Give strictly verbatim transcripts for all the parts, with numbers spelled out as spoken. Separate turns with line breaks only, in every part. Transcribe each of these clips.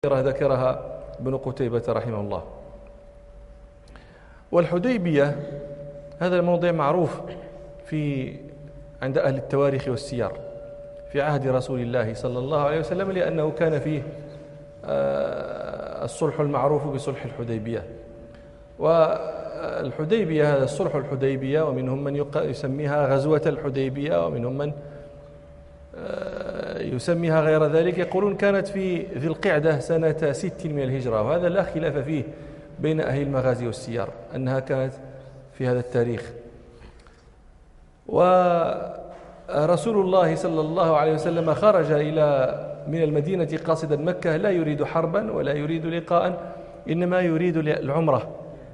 ذكرها ابن قتيبة رحمه الله. والحديبية هذا الموضع معروف في عند أهل التواريخ والسير في عهد رسول الله صلى الله عليه وسلم، لأنه كان فيه الصلح المعروف بصلح الحديبية. والحديبية هذا الصلح الحديبية، ومنهم من يسميها غزوة الحديبية، ومنهم من يسميها غير ذلك، يقولون كانت في ذي القعدة سنة ست من الهجرة، وهذا لا خلاف فيه بين أهل المغازي والسير أنها كانت في هذا التاريخ. ورسول الله صلى الله عليه وسلم خرج إلى من المدينة قاصدا مكة، لا يريد حربا ولا يريد لقاء، إنما يريد العمرة.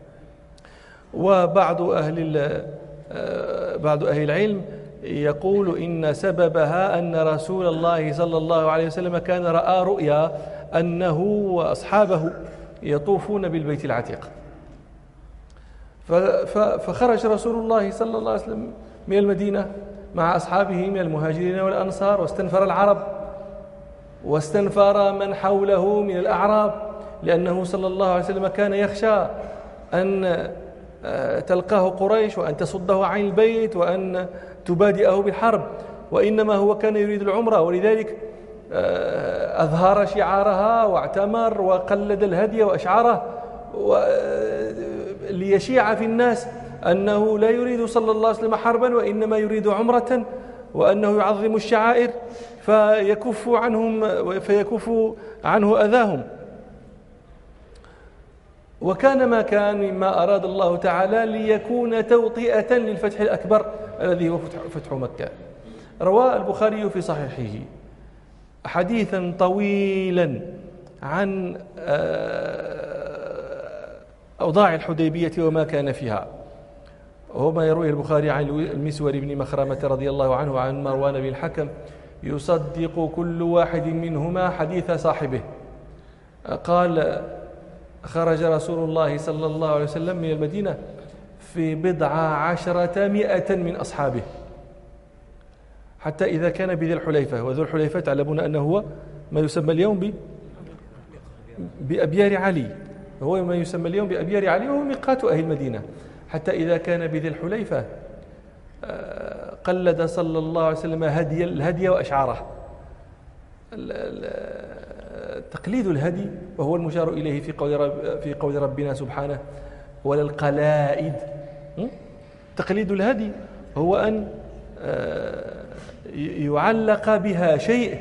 وبعض أهل بعض أهل العلم يقول إن سببها أن رسول الله صلى الله عليه وسلم كان رأى رؤيا أنه وأصحابه يطوفون بالبيت العتيق، فخرج رسول الله صلى الله عليه وسلم من المدينة مع أصحابه من المهاجرين والأنصار، واستنفر العرب واستنفر من حوله من الأعراب، لأنه صلى الله عليه وسلم كان يخشى أن تلقاه قريش وأن تصده عن البيت وأن تبادئه بالحرب، وإنما هو كان يريد العمرة، ولذلك أظهر شعارها واعتمر وقلد الهدي وأشعاره ليشيع في الناس أنه لا يريد صلى الله عليه وسلم حربا، وإنما يريد عمرة، وأنه يعظم الشعائر فيكف عنهم فيكف عنه أذاهم. وكان ما كان مما أراد الله تعالى ليكون توطئة للفتح الأكبر الذي هو فتح مكة. روى البخاري في صحيحه حديثا طويلا عن أوضاع الحديبية وما كان فيها، وهو ما يرويه البخاري عن المسور بن مخرمة رضي الله عنه عن مروان بن الحكم يصدق كل واحد منهما حديث صاحبه. قال: خرج رسول الله صلى الله عليه وسلم من المدينة في بضع عشرة مئة من أصحابه، حتى إذا كان بذي الحليفة، وذو الحليفة تعلمون أنه هو ما يسمى اليوم بأبيار علي، هو ما يسمى اليوم بأبيار علي، وهو ميقات أهل المدينة. حتى إذا كان بذي الحليفة قلد صلى الله عليه وسلم هدي الهدي وأشعاره. تقليد الهدي وهو المشار إليه في قول رب في قول ربنا سبحانه: ولا القلائد. تقليد الهدي هو أن يعلق بها شيء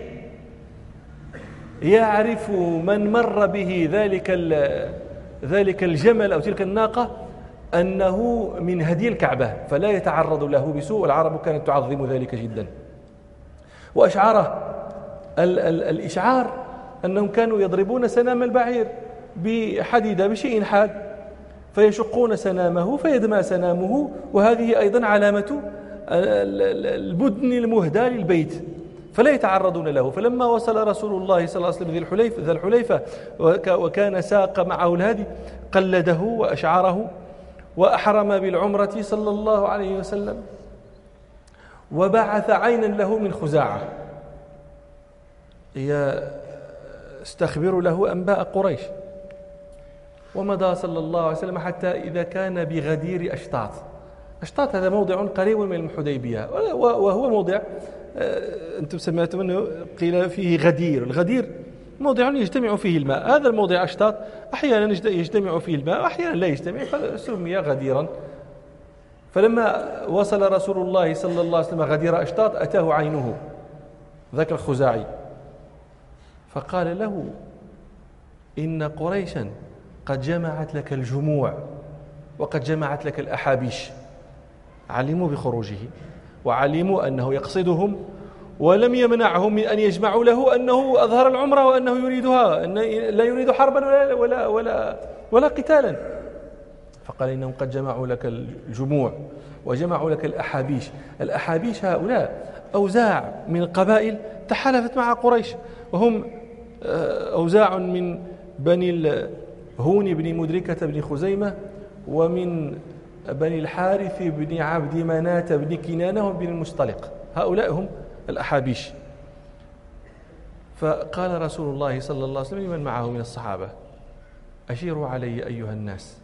يعرف من مر به ذلك ذلك الجمل أو تلك الناقة أنه من هدي الكعبة، فلا يتعرض له بسوء، والعرب كانت تعظم ذلك جدا. وأشعاره ال ال الإشعار أنهم كانوا يضربون سنام البعير بحديدة بشيء حاد، فيشقون سنامه فيدمى سنامه، وهذه أيضا علامة البدن المهدى للبيت، فلا يتعرضون له. فلما وصل رسول الله صلى الله عليه وسلم ذي الحليفة, ذي الحليفة وكان ساق معه الهدي قلده وأشعره وأحرم بالعمرة صلى الله عليه وسلم، وبعث عينا له من خزاعة يستخبر له أنباء قريش. ومضى صلى الله عليه وسلم حتى إذا كان بغدير أشطاط. أشطاط هذا موضع قريب من الحديبية، وهو موضع أنتم سمعتم أنه قيل فيه غدير. الغدير موضع يجتمع فيه الماء، هذا الموضع أشطاط أحيانا يجتمع فيه الماء وأحيانا لا يجتمع، فسمي غديرا. فلما وصل رسول الله صلى الله عليه وسلم غدير أشطاط أتاه عينه ذاك الخزاعي، فقال له: إن قريشا قد جمعت لك الجموع وقد جمعت لك الأحابيش. علموا بخروجه وعلموا أنه يقصدهم، ولم يمنعهم من أن يجمعوا له أنه أظهر العمرة وأنه يريدها، أنه لا يريد حربا ولا, ولا, ولا, ولا قتالا. فقال: إنهم قد جمعوا لك الجموع وجمعوا لك الأحابيش. الأحابيش هؤلاء أوزاع من القبائل تحالفت مع قريش، وهم أوزاع من بني هون بن مدركة بن خزيمة، ومن بني الحارث بن عبد مناة بن كنانة وبن المصطلق، هؤلاء هم الأحابيش. فقال رسول الله صلى الله عليه وسلم لمن معه من الصحابة: أشيروا علي أيها الناس،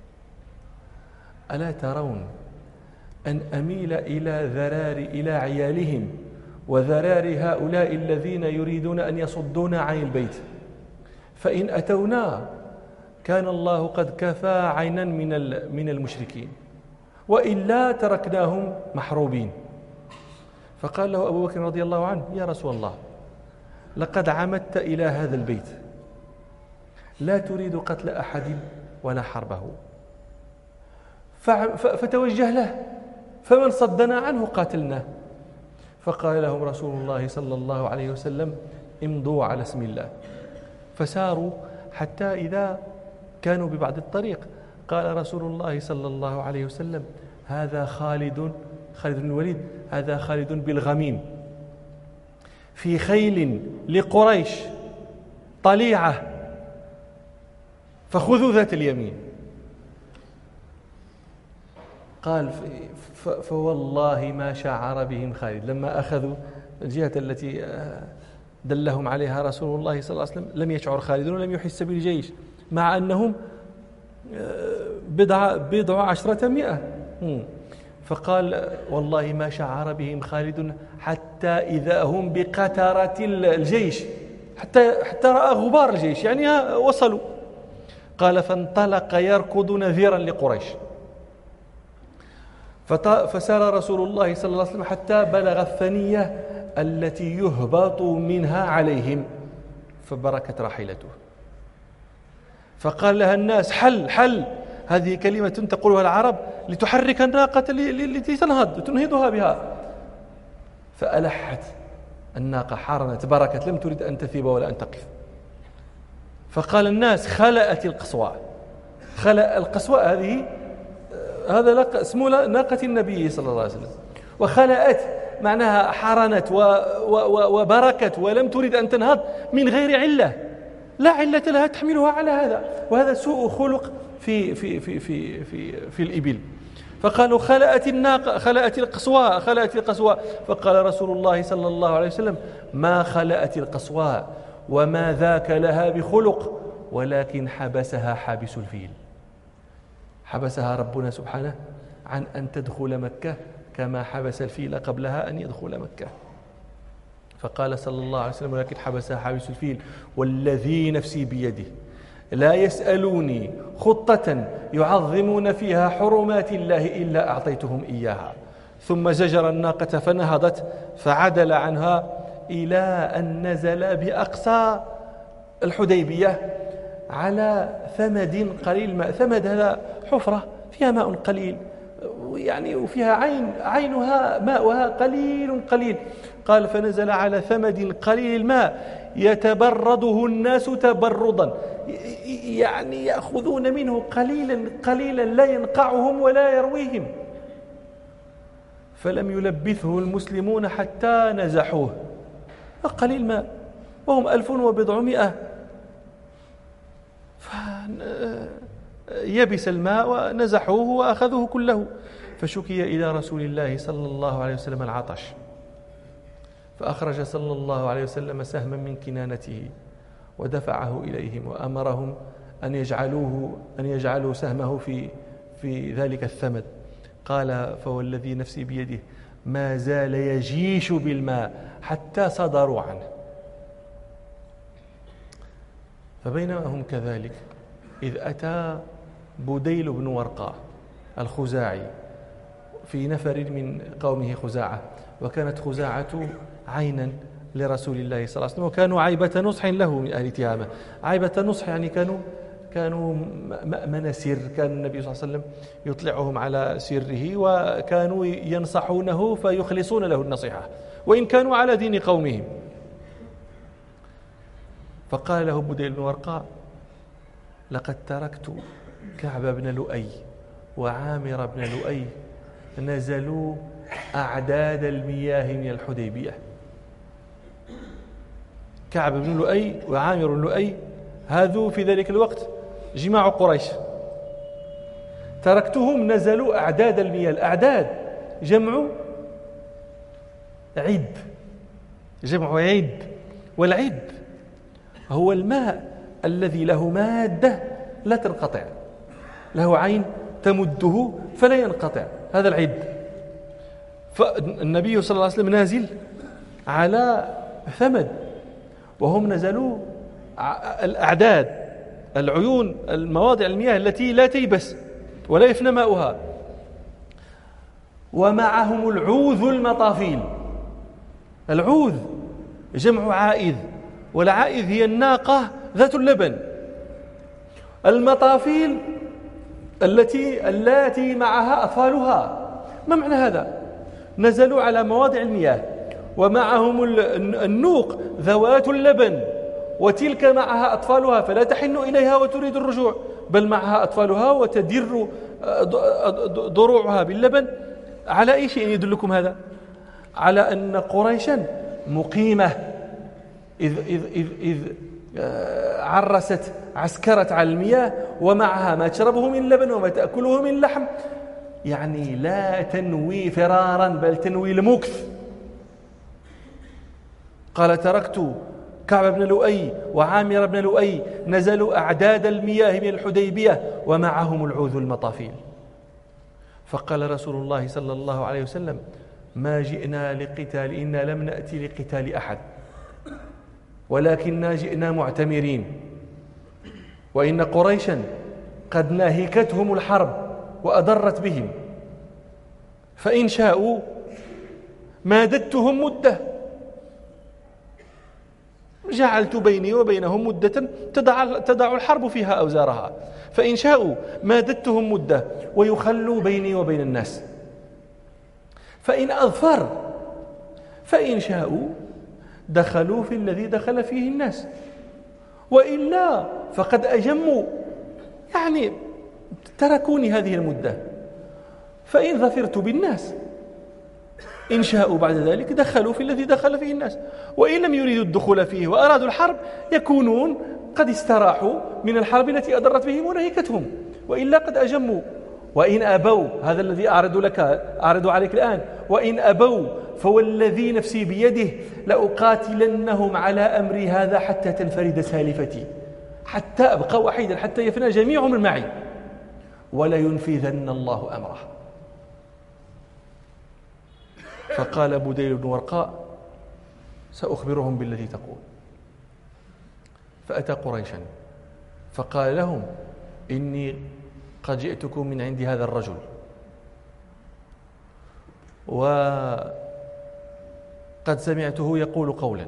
ألا ترون أن أميل إلى ذرار إلى عيالهم وذرار هؤلاء الذين يريدون أن يصدونا عن البيت، فإن أتونا كان الله قد كفى عينا من من المشركين، وإلا تركناهم محروبين. فقال له أبو بكر رضي الله عنه: يا رسول الله، لقد عمدت إلى هذا البيت، لا تريد قتل أحد ولا حربه، فتوجه له، فمن صدنا عنه قاتلناه. فقال لهم رسول الله صلى الله عليه وسلم: امضوا على اسم الله. فساروا حتى إذا كانوا ببعض الطريق قال رسول الله صلى الله عليه وسلم: هذا خالد خالد بن الوليد، هذا خالد بالغميم في خيل لقريش طليعة، فخذوا ذات اليمين. قال: فوالله ما شعر بهم خالد. لما أخذوا الجهة التي دلهم عليها رسول الله صلى الله عليه وسلم لم يشعر خالد ولم يحس بالجيش، مع أنهم بضع, بضع عشرة مئة. فقال: والله ما شعر بهم خالد حتى إذا هم بقترة الجيش، حتى, حتى رأى غبار الجيش، يعني وصلوا. قال: فانطلق يركض نذيرا لقريش، فسار رسول الله صلى الله عليه وسلم حتى بلغ الثنية التي يهبط منها عليهم، فبركت راحلته. فقال لها الناس: حل حل، هذه كلمة تقولها العرب لتحرك الناقة لتنهض تنهضها بها. فألحت الناقة، حارنت، بركت، لم تريد أن تثيب ولا أن تقف. فقال الناس: خلأت القصواء. خلأ القصواء هذه هذا اسمه ناقة النبي صلى الله عليه وسلم. وخلأت معناها حرنت وبركت ولم تريد أن تنهض من غير علة، لا علة لها تحملها على هذا، وهذا سوء خلق في في في في في, في الإبل. فقالوا: خلأت الناقة، خلأت القصواء، خلأت القصواء. فقال رسول الله صلى الله عليه وسلم: ما خلأت القصواء وما ذاك لها بخلق، ولكن حبسها حابس الفيل. حبسها ربنا سبحانه عن أن تدخل مكة كما حبس الفيل قبلها أن يدخل مكة. فقال صلى الله عليه وسلم: ولكن حبسها حابس الفيل والذي نفسي بيده لا يسألوني خطة يعظمون فيها حرمات الله إلا أعطيتهم إياها. ثم زجر الناقة فنهضت، فعدل عنها إلى أن نزل بأقصى الحديبية على ثمد قليل ماء. ثمد هذا حفرة فيها ماء قليل، يعني وفيها عين، عينها ماؤها قليل قليل. قال: فنزل على ثمد قليل الماء يتبرده الناس تبردا، يعني يأخذون منه قليلا قليلا لا ينقعهم ولا يرويهم. فلم يلبثه المسلمون حتى نزحوه. قليل ماء وهم ألف وبضعمائة، يبس الماء ونزحوه وأخذوه كله. فشكي إلى رسول الله صلى الله عليه وسلم العطش، فأخرج صلى الله عليه وسلم سهما من كنانته ودفعه إليهم، وأمرهم أن يجعلوه أن يجعلوا سهمه في في ذلك الثمد. قال: فوالذي نفسي بيده ما زال يجيش بالماء حتى صدروا عنه. فبينما هم كذلك إذ أتى بديل بن ورقاء الخزاعي في نفر من قومه خزاعة، وكانت خزاعة عينا لرسول الله صلى الله عليه وسلم، وكانوا عيبة نصح له من أهل تهامة. عيبة نصح يعني كانوا كانوا مأمن سر، كان النبي صلى الله عليه وسلم يطلعهم على سره، وكانوا ينصحونه فيخلصون له النصيحة وإن كانوا على دين قومهم. فقال له بديل بن ورقاء: لقد تركت كعب بن لؤي وعامر بن لؤي نزلوا أعداد المياه من الحديبية. كعب بن لؤي وعامر بن لؤي هذو في ذلك الوقت جماع قريش، تركتهم نزلوا أعداد المياه. الأعداد جمع عيب، جمع عيب، والعب هو الماء الذي له مادة لا تنقطع، له عين تمده فلا ينقطع، هذا العب. فالنبي صلى الله عليه وسلم نازل على ثمد، وهم نزلوا الأعداد، العيون، المواضع المياه التي لا تيبس ولا يفنى ماؤها، ومعهم العوذ المطافيل. العوذ جمع عائذ، والعائذ هي الناقة ذات اللبن. المطافيل التي التي معها أطفالها. ما معنى هذا؟ نزلوا على مواضع المياه ومعهم النوق ذوات اللبن، وتلك معها أطفالها فلا تحن إليها وتريد الرجوع، بل معها أطفالها وتدر ضروعها باللبن. على أي شيء يدلكم هذا؟ على أن قريشا مقيمة، إذ, إذ, إذ, إذ عرست عسكرت على المياه ومعها ما تشربه من لبن وما تأكله من لحم، يعني لا تنوي فرارا بل تنوي المكث. قال تركت كعب بن لؤي وعامر بن لؤي نزلوا أعداد المياه من الحديبية ومعهم العوذ المطافيل. فقال رسول الله صلى الله عليه وسلم: ما جئنا لقتال، إنا لم نأتي لقتال أحد، ولكننا جئنا معتمرين، وإن قريشا قد ناهكتهم الحرب وأضرت بهم، فإن شاءوا مادتهم مدة، جعلت بيني وبينهم مدة تدع, تدع الحرب فيها أوزارها، فإن شاءوا مادتهم مدة ويخلوا بيني وبين الناس، فإن أظفر فإن شاءوا دخلوا في الذي دخل فيه الناس، وإلا فقد أجموا، يعني تركوني هذه المدة. فإن ظفرت بالناس إن شاءوا بعد ذلك دخلوا في الذي دخل فيه الناس، وإن لم يريدوا الدخول فيه وأرادوا الحرب يكونون قد استراحوا من الحرب التي أضرت بهم ونهكتهم، وإلا قد أجموا. وإن أبوا، هذا الذي أعرض لك أعرض عليك الآن، وإن أبوا فوالذي نفسي بيده لأقاتلنهم على أمري هذا حتى تنفرد سالفتي، حتى أبقى وحيدا، حتى يفنى جميع من معي، ولا ينفذن الله أمره. فقال بديل بن ورقاء: سأخبرهم بالذي تقول. فأتى قريشا فقال لهم: إني قد جئتكم من عند هذا الرجل، وقد سمعته يقول قولا،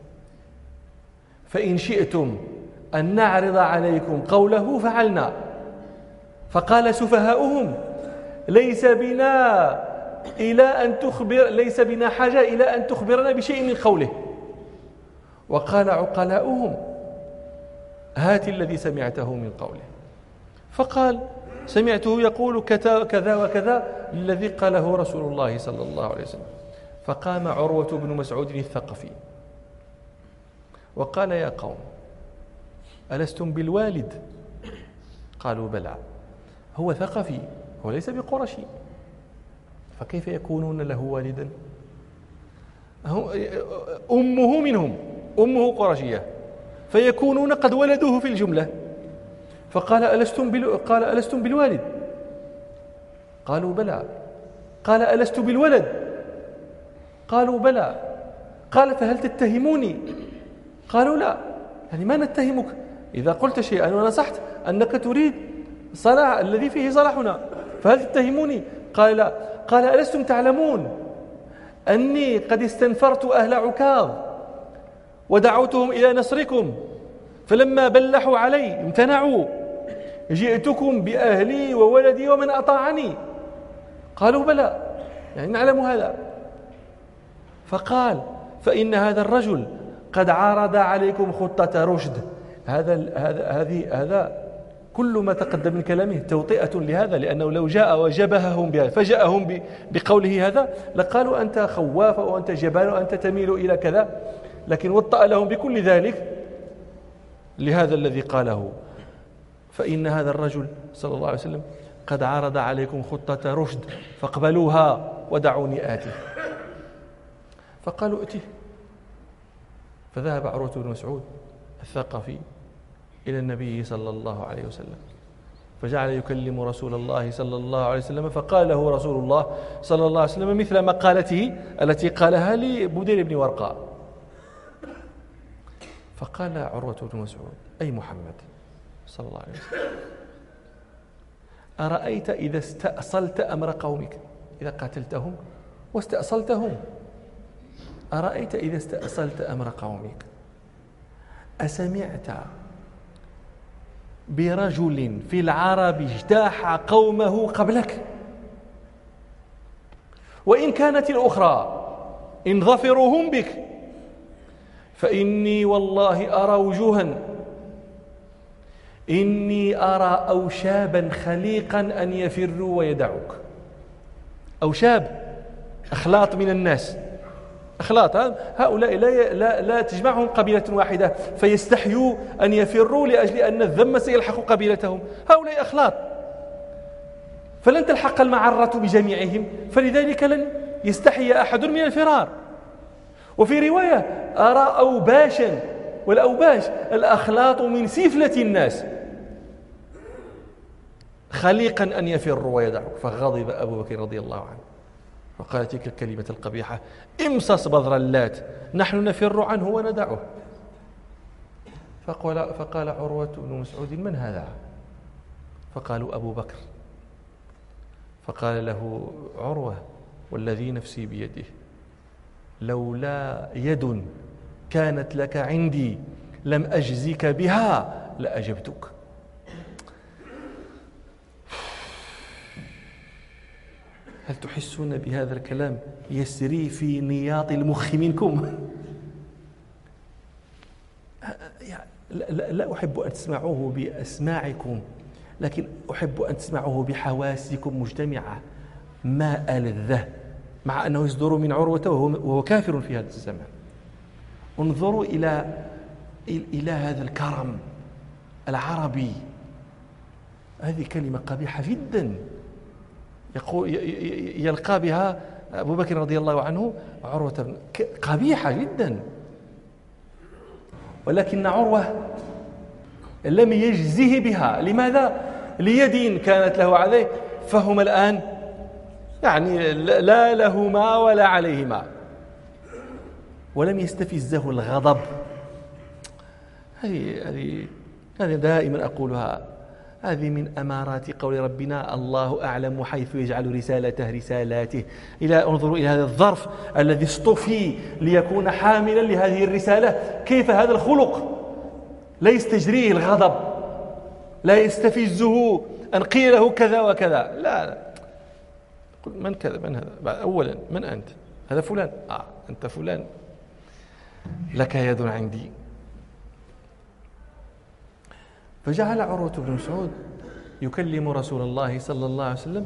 فإن شئتم أن نعرض عليكم قوله فعلنا. فقال سفهاؤهم: ليس بنا إلى أن تخبر ليس بنا حاجة إلى أن تخبرنا بشيء من قوله. وقال عقلاؤهم: هات الذي سمعته من قوله. فقال: سمعته يقول كذا كذا وكذا الذي قاله رسول الله صلى الله عليه وسلم. فقام عروة بن مسعود الثقفي وقال: يا قوم، ألستم بالوالد؟ قالوا: بلى. هو ثقفي، هو ليس بقرشي، فكيف يكونون له والدا؟ أمه منهم، أمه قرشية، فيكونون قد ولدوه في الجملة. فقال: ألستم بال... قال: ألستم بالوالد؟ قالوا: بلى. قال: ألست بالولد؟ قالوا: بلى. قال: فهل تتهموني؟ قالوا: لا. يعني ما نتهمك إذا قلت شيئا ونصحت أنك تريد صلاح الذي فيه صلاحنا، فهل تتهموني؟ قال: لا. قال: ألستم تعلمون أني قد استنفرت أهل عكاظ ودعوتهم إلى نصركم، فلما بلحوا علي امتنعوا، جئتكم بأهلي وولدي ومن أطاعني؟ قالوا: بلى، يعني نعلم هذا. فقال: فإن هذا الرجل قد عارض عليكم خطة رشد. هذا هذا هذه هذا كل ما تقدم من كلامه توطئة لهذا، لأنه لو جاء وجبههم بها فجاءهم بقوله هذا لقالوا: أنت خواف وأنت جبان وأنت تميل إلى كذا، لكن وطأ لهم بكل ذلك لهذا الذي قاله. فإن هذا الرجل صلى الله عليه وسلم قد عرض عليكم خطة رشد فاقبلوها ودعوني آتي. فقالوا: ائته. فذهب عروة بن مسعود الثقفي إلى النبي صلى الله عليه وسلم، فجعل يكلم رسول الله صلى الله عليه وسلم، فقال له رسول الله صلى الله عليه وسلم مثل مقالته التي قالها لبدير بن ورقاء. فقال عروة بن مسعود: أي محمد صلى الله عليه وسلم، أرأيت إذا استأصلت أمر قومك، إذا قاتلتهم واستأصلتهم، أرأيت إذا استأصلت أمر قومك أسمعت برجل في العرب اجتاح قومه قبلك؟ وإن كانت الأخرى إن ظفروا هم بك، فإني والله أرى وجوها، إني أرى أوشابا خليقا أن يفروا ويدعوك. أوشاب، أخلاط من الناس، أخلاط، هؤلاء لا, لا, لا تجمعهم قبيلة واحدة فيستحيوا أن يفروا لأجل أن الذم سيلحق قبيلتهم، هؤلاء أخلاط، فلن تلحق المعرة بجميعهم، فلذلك لن يستحي أحد من الفرار. وفي رواية: أرى أوباشا، والأوباش الأخلاط من سفلة الناس، خليقا أن يفروا ويدعوك. فغضب أبو بكر رضي الله عنه وقال تلك الكلمة القبيحة: امصص بذر اللات، نحن نفر عنه وندعه. فقال, فقال عروة بن مسعود: من هذا؟ فقالوا: أبو بكر. فقال له عروة: والذي نفسي بيده، لولا يد كانت لك عندي لم أجزك بها لأجبتك. هل تحسون بهذا الكلام يسري في نياط المخ منكم؟ لا أحب أن تسمعوه بأسماعكم، لكن أحب أن تسمعوه بحواسكم مجتمعة. ما ألذه، مع أنه يصدر من عروة وهو كافر في هذا الزمان. انظروا إلى إلى هذا الكرم العربي. هذه كلمة قبيحة جدا يقول يلقى بها أبو بكر رضي الله عنه عروة، قبيحة جدا. ولكن عروة لم يجزه بها. لماذا؟ ليد كانت له عليه، فهم الآن يعني لا لهما ولا عليهما، ولم يستفزه الغضب. هذه هذه هذه دائما أقولها، هذه من أمارات قول ربنا: الله أعلم حيث يجعل رسالته رسالاته. إلى انظروا إلى هذا الظرف الذي اصطفي ليكون حاملا لهذه الرسالة، كيف هذا الخلق لا يستجريه الغضب، لا يستفزه أن قيل له كذا وكذا. لا, لا. قل: من كذا؟ من هذا؟ أولا من أنت؟ هذا فلان. آه أنت فلان، لك يد عندي. فجعل عروة بن مسعود يكلم رسول الله صلى الله عليه وسلم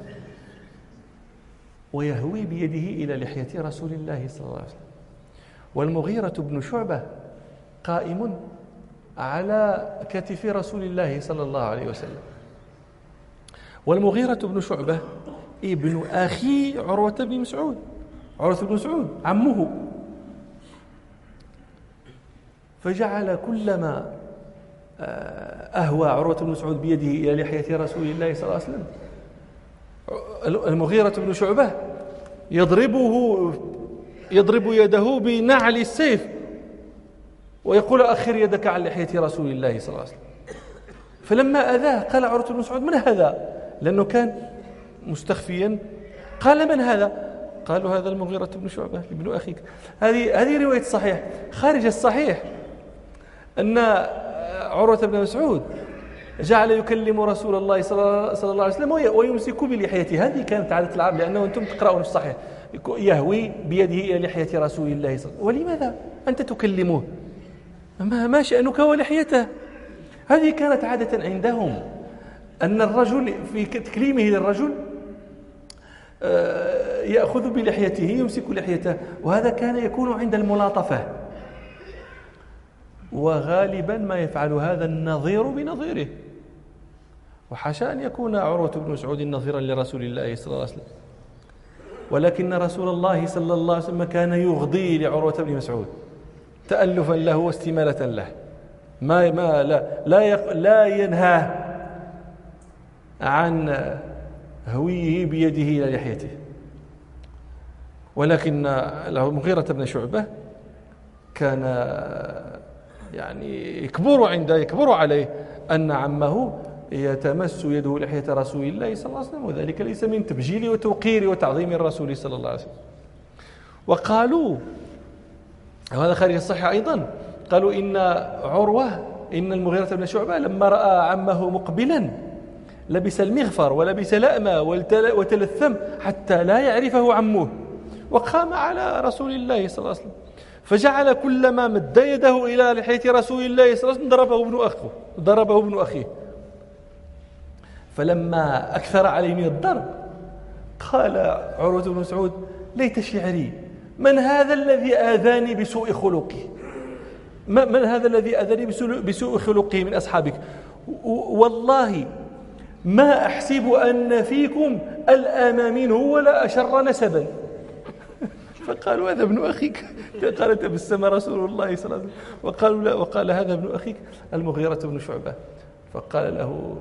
ويهوي بيده إلى لحية رسول الله صلى الله عليه وسلم، والمغيرة بن شعبة قائم على كتف رسول الله صلى الله عليه وسلم. والمغيرة بن شعبة ابن أخي عروة بن مسعود، عروة بن مسعود عمه. فجعل كلما أهوى عروة بن مسعود بيده إلى لحية رسول الله صلى الله عليه وسلم، المغيرة بن شعبة يضربه يضرب يده بنعل السيف ويقول: أخر يدك عن لحية رسول الله صلى الله عليه وسلم. فلما أذاه قال عروة بن مسعود: من هذا؟ لأنه كان مستخفيا. قال: من هذا؟ قالوا: هذا المغيرة بن شعبة ابن أخيك. هذه هذه رواية صحيح. خارج الصحيح أن عروة بن مسعود جعل يكلم رسول الله صلى الله عليه وسلم ويمسك بلحيته. هذه كانت عادة العرب، لأنه أنتم تقرأون في الصحيح يهوي بيده إلى لحية رسول الله صلى الله عليه وسلم. ولماذا أنت تكلمه؟ ما شأنك ولحيته؟ هذه كانت عادة عندهم، أن الرجل في تكليمه للرجل يأخذ بلحيته، يمسك لحيته، وهذا كان يكون عند الملاطفة. وغالبا ما يفعل هذا النظير بنظيره، وحاشا أن يكون عروة بن مسعود نظيرا لرسول الله صلى الله عليه وسلم، ولكن رسول الله صلى الله عليه وسلم كان يغضي لعروة بن مسعود، تألفا له واستمالة له، ما ما لا لا, لا ينهاه عن هويه بيده إلى لحيته. ولكن المغيرة بن شعبة كان يعني يكبر عند يكبر عليه أن عمه يتمس يده لحية رسول الله صلى الله عليه وسلم، وذلك ليس من تبجيل وتوقير وتعظيم الرسول صلى الله عليه وسلم. وقالوا، وهذا خارج الصحيح أيضا، قالوا إن عروة إن المغيرة بن شعبة لما رأى عمه مقبلا لبس المغفر ولبس لأمة وتلثم حتى لا يعرفه عمه، وقام على رسول الله صلى الله عليه وسلم، فجعل كلما مد يده إلى لحية رسول الله صلى الله عليه وسلم ضربه ابن أخيه ضربه ابن أخيه فلما أكثر عليه من الضرب قال عروة بن مسعود: ليت شعري، من هذا الذي آذاني بسوء خلقي؟ من هذا الذي آذاني بسوء خلقه من أصحابك؟ والله ما أحسب أن فيكم الآن منه ولا أشر نسبا. فقالوا: هذا ابن أخيك. قال: تبسم رسول الله صلى الله عليه وسلم وقالوا لا، وقال: هذا ابن أخيك المغيرة بن شعبة. فقال له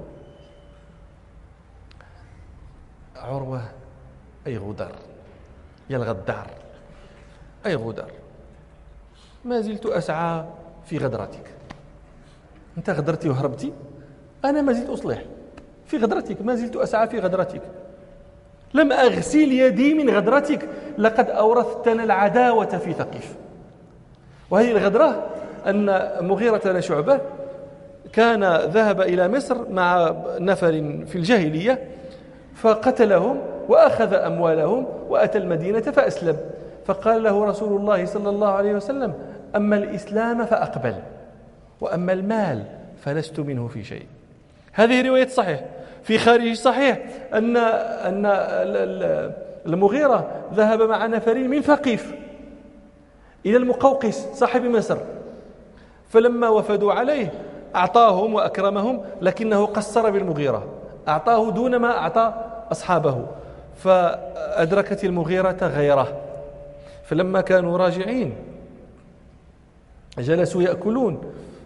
عروة: أي غدر، يا الغدار، أي غدر، ما زلت أسعى في غدرتك. أنت غدرتي وهربتي، أنا ما زلت أصلح في غدرتك، ما زلت أسعى في غدرتك، لم أغسل يدي من غدرتك، لقد أورثتنا العداوة في ثقيف. وهذه الغدرة أن مغيرة بن شعبة كان ذهب إلى مصر مع نفر في الجاهلية فقتلهم وأخذ أموالهم وأتى المدينة فأسلم، فقال له رسول الله صلى الله عليه وسلم: أما الإسلام فأقبل، وأما المال فلست منه في شيء. هذه رواية صحيح. في خارج صحيح أن أن المغيرة ذهب مع نفر من ثقيف إلى المقوقس صاحب مصر، فلما وفدوا عليه أعطاهم وأكرمهم، لكنه قصر بالمغيرة، أعطاه دون ما أعطى أصحابه، فأدركت المغيرة غيره. فلما كانوا راجعين جلسوا يأكلون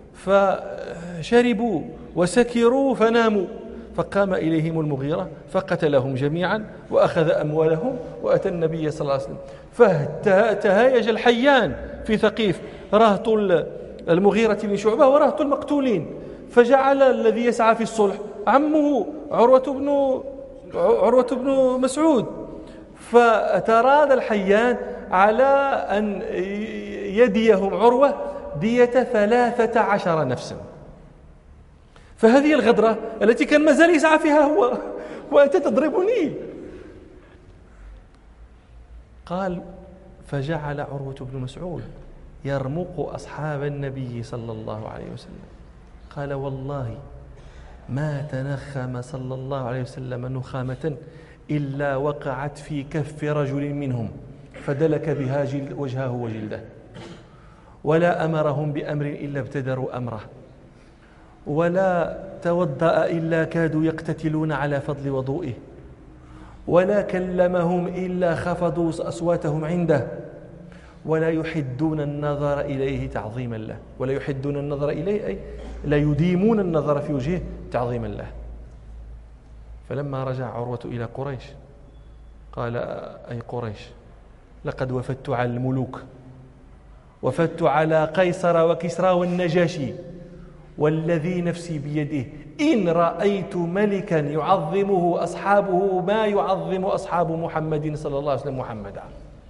فشربوا وسكروا فناموا، فقام إليهم المغيرة فقتلهم جميعا وأخذ أموالهم وأتى النبي صلى الله عليه وسلم، فتهايج الحيان في ثقيف، رهط المغيرة بن شعبة ورهط المقتولين، فجعل الذي يسعى في الصلح عمه عروة بن عروة بن مسعود، فتراضى الحيان على أن يديهم عروة دية ثلاثة عشر نفسا. فهذه الغدرة التي كان مازال يسعى فيها هو، وأنت تضربني. قال: فجعل عروة بن مسعود يرمق أصحاب النبي صلى الله عليه وسلم، قال: والله ما تنخم صلى الله عليه وسلم نخامة إلا وقعت في كف رجل منهم فدلك بها جلد وجهه وجلده، ولا أمرهم بأمر إلا ابتدروا أمره، ولا توضأ إلا كادوا يقتتلون على فضل وضوئه، ولا كلمهم إلا خفضوا أصواتهم عنده، ولا يحدون النظر إليه تعظيما له. ولا يحدون النظر إليه أي لا يديمون النظر في وجهه تعظيما له. فلما رجع عروة إلى قريش قال: أي قريش، لقد وفدت على الملوك، وفدت على قيصر وكسرى والنجاشي، والذي نفسي بيده إن رأيت ملكا يعظمه أصحابه ما يعظم أصحاب محمد صلى الله عليه وسلم محمدا،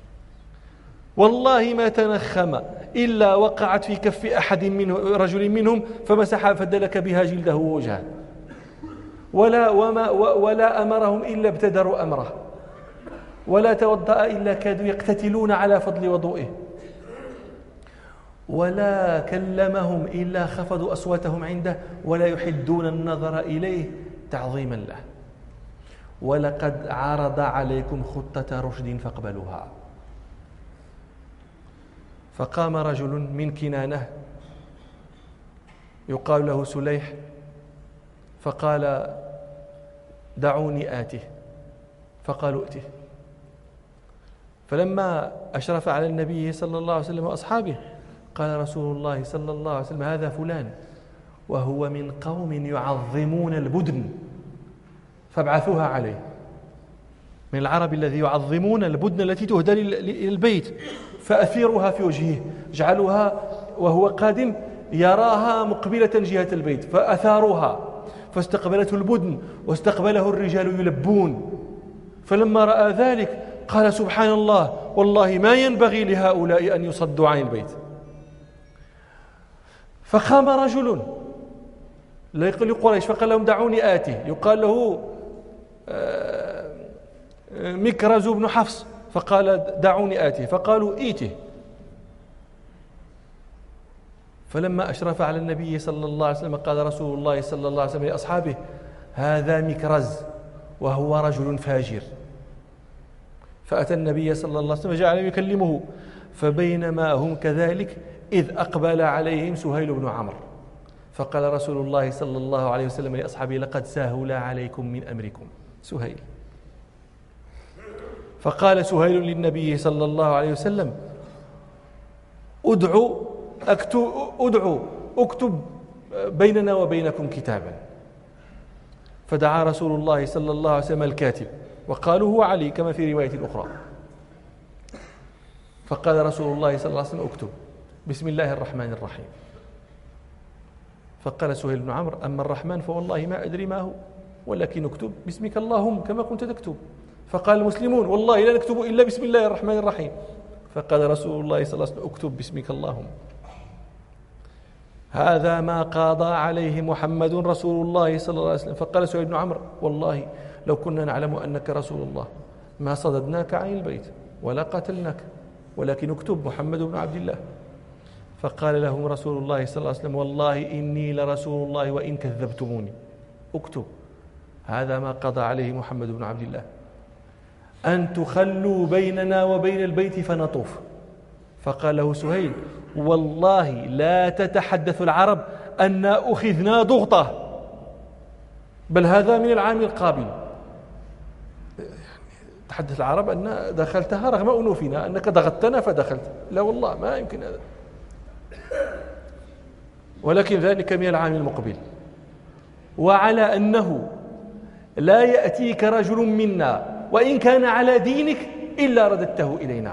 والله ما تنخم إلا وقعت في كف أحد منه رجل منهم فمسح فدلك بها جلده ووجهه، ولا, وما ولا أمرهم إلا ابتدروا أمره، ولا توضأ إلا كادوا يقتتلون على فضل وضوئه، ولا كلمهم إلا خفضوا أصواتهم عنده، ولا يحدون النظر إليه تعظيما له، ولقد عرض عليكم خطة رشد فاقبلوها. فقام رجل من كنانة يقال له سليح فقال: دعوني آته. فقالوا: ائته. فلما أشرف على النبي صلى الله عليه وسلم وأصحابه فقال رسول الله صلى الله عليه وسلم هذا فلان وهو من قوم يعظمون البدن فابعثوها عليه. من العرب الذي يعظمون البدن التي تهدى للبيت فأثيروها في وجهه، جعلوها وهو قادم يراها مقبلة جهة البيت فأثاروها فاستقبلته البدن واستقبله الرجال يلبون. فلما رأى ذلك قال سبحان الله والله ما ينبغي لهؤلاء أن يصدوا عن البيت. فقام رجل لقريش فقال لهم دعوني آتي، يقال له مكرز بن حفص، فقال دعوني آتي، فقالوا إيته. فلما أشرف على النبي صلى الله عليه وسلم قال رسول الله صلى الله عليه وسلم لأصحابه هذا مكرز وهو رجل فاجر. فأتى النبي صلى الله عليه وسلم جعل يكلمه، فبينما هم كذلك إذ أقبل عليهم سهيل بن عمرو، فقال رسول الله صلى الله عليه وسلم لأصحابه لقد سهل عليكم من أمركم سهيل. فقال سهيل للنبي صلى الله عليه وسلم ادعوا أكتب, أدعوا أكتب بيننا وبينكم كتابا. فدعا رسول الله صلى الله عليه وسلم الكاتب وقالوا هو علي كما في رواية أخرى. فقال رسول الله صلى الله عليه وسلم اكتب بسم الله الرحمن الرحيم. فقال سهيل بن عمرو أما الرحمن فوالله ما أدري ما هو ولكن اكتب باسمك اللهم كما كنت تكتب. فقال المسلمون والله لا نكتب إلا بسم الله الرحمن الرحيم. فقال رسول الله صلى الله عليه وسلم اكتب باسمك اللهم. هذا ما قاضى عليه محمد رسول الله صلى الله عليه وسلم. فقال سهيل بن عمرو والله لو كنا نعلم أنك رسول الله ما صددناك عن البيت ولا قاتلناك ولكن اكتب محمد بن عبد الله. فقال لهم رسول الله صلى الله عليه وسلم والله إني لرسول الله وإن كذبتموني اكتب هذا ما قضى عليه محمد بن عبد الله أن تخلوا بيننا وبين البيت فنطوف. فقال له سهيل والله لا تتحدث العرب أن أخذنا ضغطة بل هذا من العام القابل. تحدث العرب أن دخلتها رغم أنوفنا أنك ضغطتنا فدخلت، لا والله ما يمكن هذا، ولكن ذلك من العام المقبل. وعلى أنه لا يأتيك رجل منا وإن كان على دينك إلا رددته إلينا.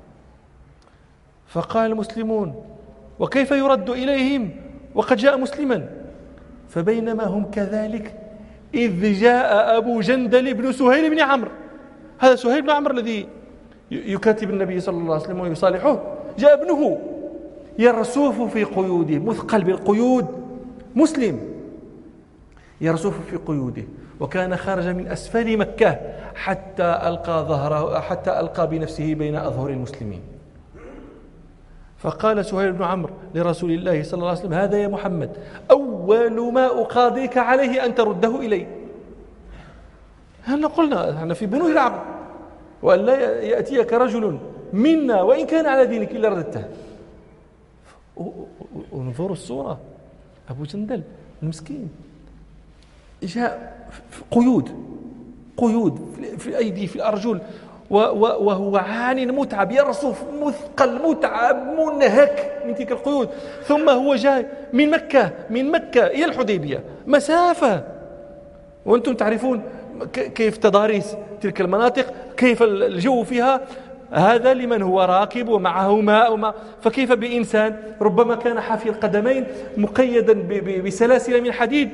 فقال المسلمون وكيف يرد إليهم وقد جاء مسلما؟ فبينما هم كذلك إذ جاء أبو جندل بن سهيل بن عمرو، هذا سهيل بن عمرو الذي يكاتب النبي صلى الله عليه وسلم ويصالحه، جاء ابنه يرسوف في قيوده، مثقل بالقيود، مسلم يرسوف في قيوده، وكان خرج من أسفل مكة حتى ألقى ظهره حتى ألقى بنفسه بين أظهر المسلمين. فقال سهيل بن عمرو لرسول الله صلى الله عليه وسلم هذا يا محمد أول ما أقاضيك عليه أن ترده إلي. هل قلنا احنا في بنوه العبد وأن لا يأتيك رجل منا وإن كان على دينك إلا رددته. انظروا الصورة، أبو جندل المسكين جاء قيود قيود في الأيدي في الأرجل وهو عان متعب يرصف مثقل متعب منهك من تلك القيود، ثم هو جاي من مكة من مكة إلى الحديبية مسافة، وأنتم تعرفون كيف تضاريس تلك المناطق، كيف الجو فيها، هذا لمن هو راكب ومعه ماء وما، فكيف بإنسان ربما كان حافي القدمين مقيدا بسلاسل من حديد،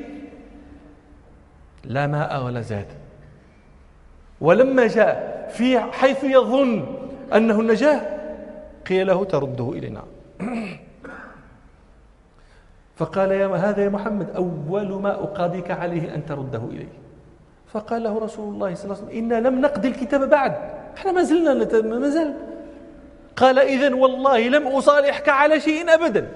لا ماء ولا زاد. ولما جاء في حيث يظن أنه النجاة قيل له ترده إلينا. فقال يا هذا يا محمد أول ما أقاضيك عليه أن ترده إلي. فقال له رسول الله صلى الله عليه وسلم إنا لم نقضي الكتاب بعد، احنا ما زلنا ما زال. قال إذن والله لم أصالحك على شيء أبدا.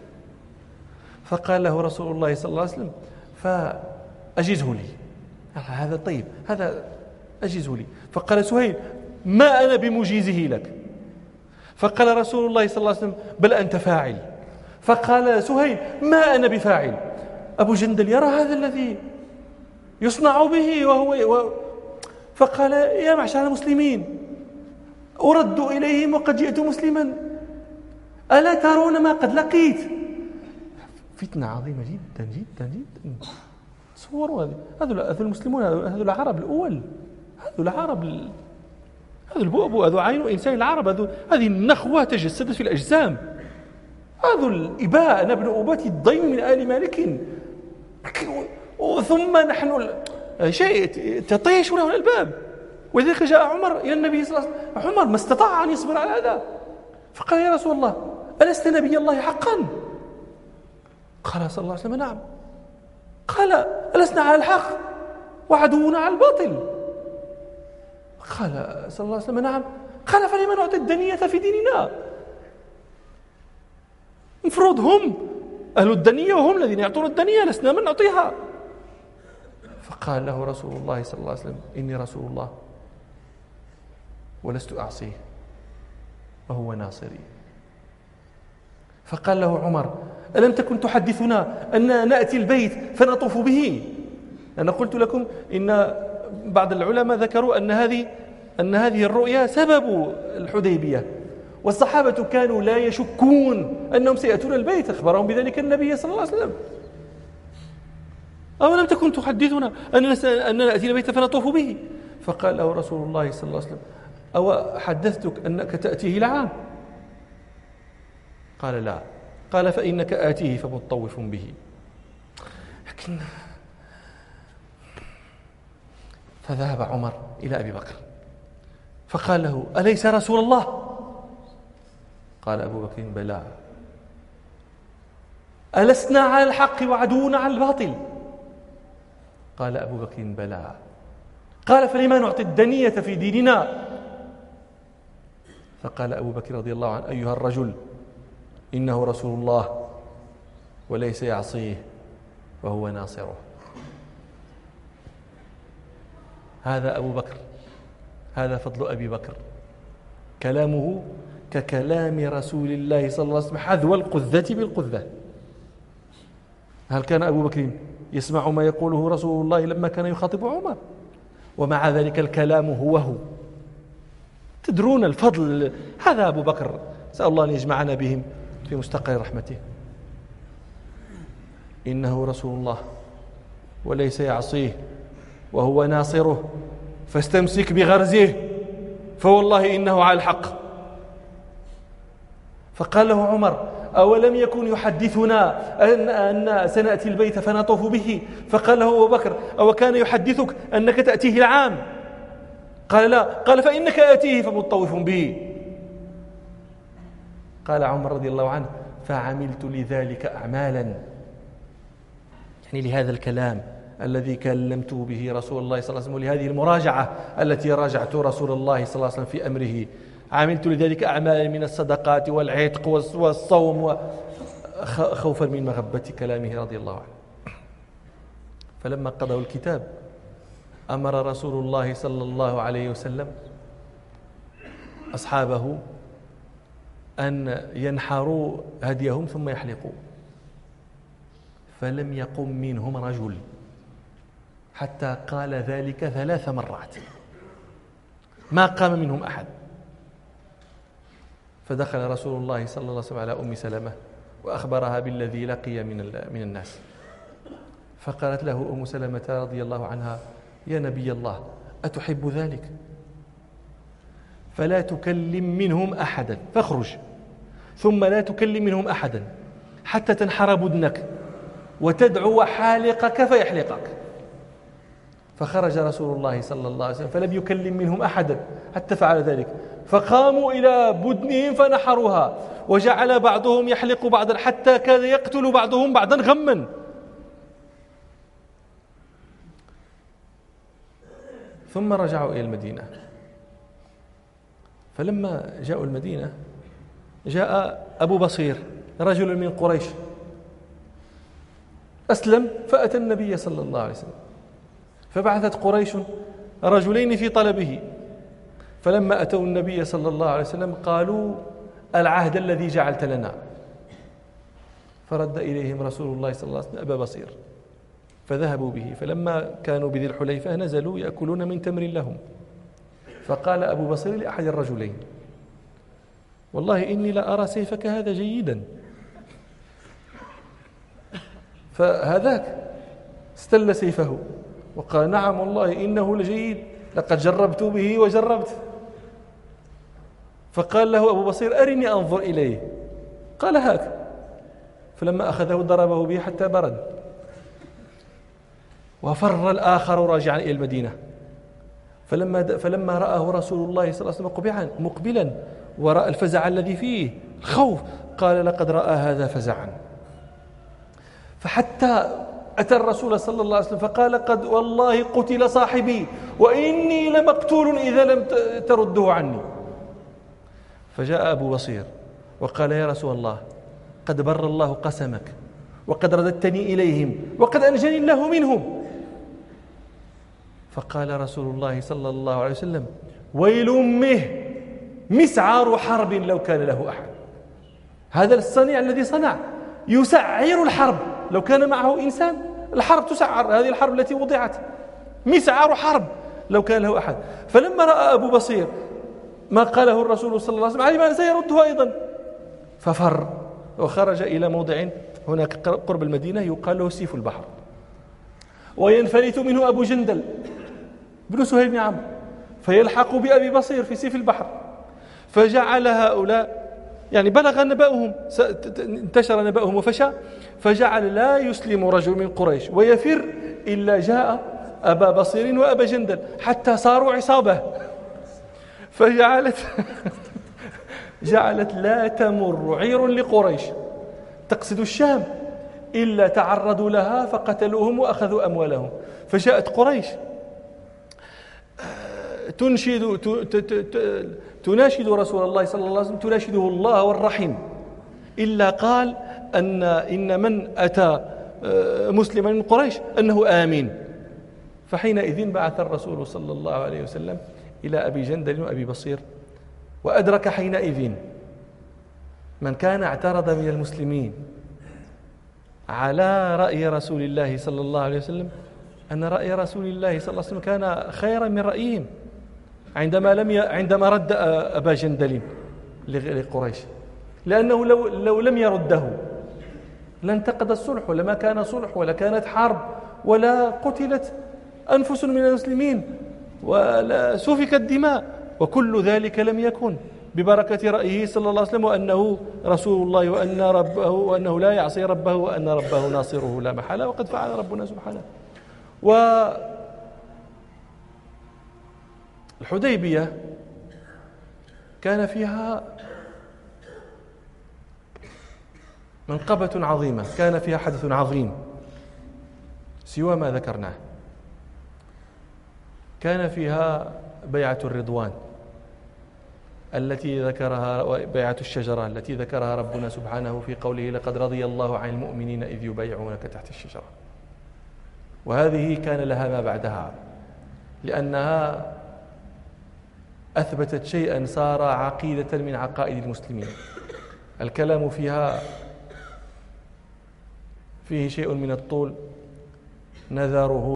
فقال له رسول الله صلى الله عليه وسلم فأجزه لي، هذا طيب هذا أجزه لي. فقال سهيل ما أنا بمجيزه لك. فقال رسول الله صلى الله عليه وسلم بل أنت فاعل. فقال سهيل ما أنا بفاعل. أبو جندل يرى هذا الذي يصنع به وهو و... فقال يا معشر المسلمين أرد إليهم وقد جئت مسلما، ألا ترون ما قد لقيت؟ فتنة عظيمة جدا جدا جدا. تصوروا هذه، هذول المسلمون، هذول العرب الأول، هذول العرب، هذا البؤبؤ، هذا عين إنسان العرب، هذه النخوة تجسدت في الأجسام، هذا الإباء نبن أبات الضيم من آل مالك، ثم نحن شيء تطيش له الألباب. ولذلك جاء عمر إلى النبي صلى الله عليه وسلم، عمر ما استطاع أن يصبر على هذا، فقال يا رسول الله ألست نبي الله حقا؟ قال صلى الله عليه وسلم نعم. قال ألسنا على الحق وعدونا على الباطل؟ قال صلى الله عليه وسلم نعم. قال فلما نعطي الدنية في ديننا؟ المفروض هم أهل الدنية وهم الذين يعطون الدنية، لسنا من نعطيها. فقال له رسول الله صلى الله عليه وسلم إني رسول الله ولست أعصيه وهو ناصري. فقال له عمر ألم تكن تحدثنا أن نأتي البيت فنطوف به؟ أنا قلت لكم إن بعض العلماء ذكروا أن هذه أن هذه الرؤيا سبب الحديبية، والصحابة كانوا لا يشكون أنهم سيأتون البيت، أخبرهم بذلك النبي صلى الله عليه وسلم. أو لم تكن تحدثنا أننا نأتي البيت فنطوف به؟ فقال له رسول الله صلى الله عليه وسلم أو حدثتك أنك تأتيه العام؟ قال لا. قال فإنك آتيه فمطوف به. لكن فذهب عمر إلى أبي بكر فقال له أليس رسول الله؟ قال أبو بكر بلى. ألسنا على الحق وعدونا على الباطل؟ قال أبو بكر بلى. قال فلما نعطي الدنية في ديننا؟ فقال أبو بكر رضي الله عنه أيها الرجل إنه رسول الله وليس يعصيه وهو ناصره. هذا أبو بكر، هذا فضل أبي بكر، كلامه ككلام رسول الله صلى الله عليه وسلم حذو القذة بالقذة. هل كان أبو بكر يسمع ما يقوله رسول الله لما كان يخاطب عمر؟ ومع ذلك الكلام هو هو. تدرون الفضل، هذا أبو بكر، سأل الله أن يجمعنا بهم في مستقر رحمته. إنه رسول الله وليس يعصيه وهو ناصره، فاستمسك بغرزه فوالله إنه على الحق. فقال له عمر أولم يكن يحدثنا أن, أن سنأتي البيت فنطوف به؟ فقال له أبو بكر أو كان يحدثك أنك تأتيه العام؟ قال لا. قال فإنك آتيه فمطوف به. قال عمر رضي الله عنه فعملت لذلك أعمالا، يعني لهذا الكلام الذي كلمت به رسول الله صلى الله عليه وسلم، ولهذه المراجعة التي راجعت رسول الله صلى الله عليه وسلم في أمره، عملت لذلك أعمالا من الصدقات والعتق والصوم خوفا من مغبة كلامه رضي الله عنه. فلما قضوا الكتاب أمر رسول الله صلى الله عليه وسلم أصحابه أن ينحروا هديهم ثم يحلقوا، فلم يقم منهم رجل حتى قال ذلك ثلاث مرات، ما قام منهم أحد. فدخل رسول الله صلى الله عليه وسلم على أم سلمة وأخبرها بالذي لقي من من الناس، فقالت له أم سلمة رضي الله عنها يا نبي الله أتحب ذلك؟ فلا تكلم منهم أحدا، فاخرج ثم لا تكلم منهم أحدا حتى تنحر بدنك وتدعو حالقك فيحلقك. فخرج رسول الله صلى الله عليه وسلم فلم يكلم منهم أحدا حتى فعل ذلك، فقاموا إلى بدنهم فنحروها، وجعل بعضهم يحلق بعضا حتى كان يقتل بعضهم بعضا غما. ثم رجعوا إلى المدينة. فلما جاءوا المدينة جاء أبو بصير رجل من قريش أسلم فأتى النبي صلى الله عليه وسلم، فبعثت قريش رجلين في طلبه، فلما أتوا النبي صلى الله عليه وسلم قالوا العهد الذي جعلت لنا، فرد إليهم رسول الله صلى الله عليه وسلم أبا بصير، فذهبوا به. فلما كانوا بذي الحليفة نزلوا يأكلون من تمر لهم، فقال أبو بصير لأحد الرجلين والله إني لا أرى سيفك هذا جيدا. فهذاك استل سيفه وقال نعم والله إنه لجيد، لقد جربت به وجربت. فقال له أبو بصير أرني أنظر إليه. قال هاك. فلما أخذه ضربه به حتى برد. وفر الآخر راجعا إلى المدينة. فلما فلما رآه رسول الله صلى الله عليه وسلم مقبلا ورأى الفزع الذي فيه الخوف، قال لقد رأى هذا فزعا. فحتى أتى الرسول صلى الله عليه وسلم فقال قد والله قتل صاحبي وإني لمقتول إذا لم ترده عني. فجاء أبو بصير وقال يا رسول الله قد بر الله قسمك وقد رددتني إليهم وقد أنجني الله منهم. فقال رسول الله صلى الله عليه وسلم ويل أمه مسعار حرب لو كان له أحد. هذا الصنيع الذي صنع يسعر الحرب، لو كان معه إنسان الحرب تسعر، هذه الحرب التي وضعت مسعار حرب لو كان له أحد. فلما رأى أبو بصير ما قاله الرسول صلى الله عليه وسلم علم أن سيرده أيضا، ففر وخرج إلى موضع هناك قرب المدينة يقال له سيف البحر، وينفلت منه أبو جندل بن سهيل بن عمرو فيلحق بأبي بصير في سيف البحر. فجعل هؤلاء يعني بلغ نبأهم، انتشر نبأهم وفشى، فجعل لا يسلم رجل من قريش ويفر إلا جاء أبا بصير وأبا جندل حتى صاروا عصابة. فجعلت جعلت لا تمر عير لقريش تقصد الشام إلا تعرضوا لها فقتلوهم وأخذوا أموالهم. فجاءت قريش تنشد تناشد رسول الله صلى الله عليه وسلم، تناشده الله والرحم، إلا قال أن إن من أتى مسلما من قريش أنه آمين. فحينئذ بعث الرسول صلى الله عليه وسلم إلى أبي جندل وأبي بصير، وأدرك حينئذ من كان اعترض من المسلمين على رأي رسول الله صلى الله عليه وسلم أن رأي رسول الله صلى الله عليه وسلم كان خيرا من رأيهم عندما لم ي... عندما رد أبا جندل لقريش، لأنه لو لو لم يرده لانتقد الصلح ولما كان صلح ولا كانت حرب ولا قتلت أنفس من المسلمين ولا سفكت دماء، وكل ذلك لم يكن ببركة رأيه صلى الله عليه وسلم وأنه رسول الله وأن ربه وأنه لا يعصي ربه وأن ربه ناصره لا محالة، وقد فعل ربنا سبحانه. والحديبية كان فيها منقبة عظيمة، كان فيها حدث عظيم سوى ما ذكرناه. كان فيها بيعة الرضوان التي ذكرها، بيعة الشجرة التي ذكرها ربنا سبحانه في قوله لقد رضي الله عن المؤمنين إذ يبايعونك تحت الشجرة. وهذه كان لها ما بعدها، لأنها أثبتت شيئا صار عقيدة من عقائد المسلمين. الكلام فيها فيه شيء من الطول، نذره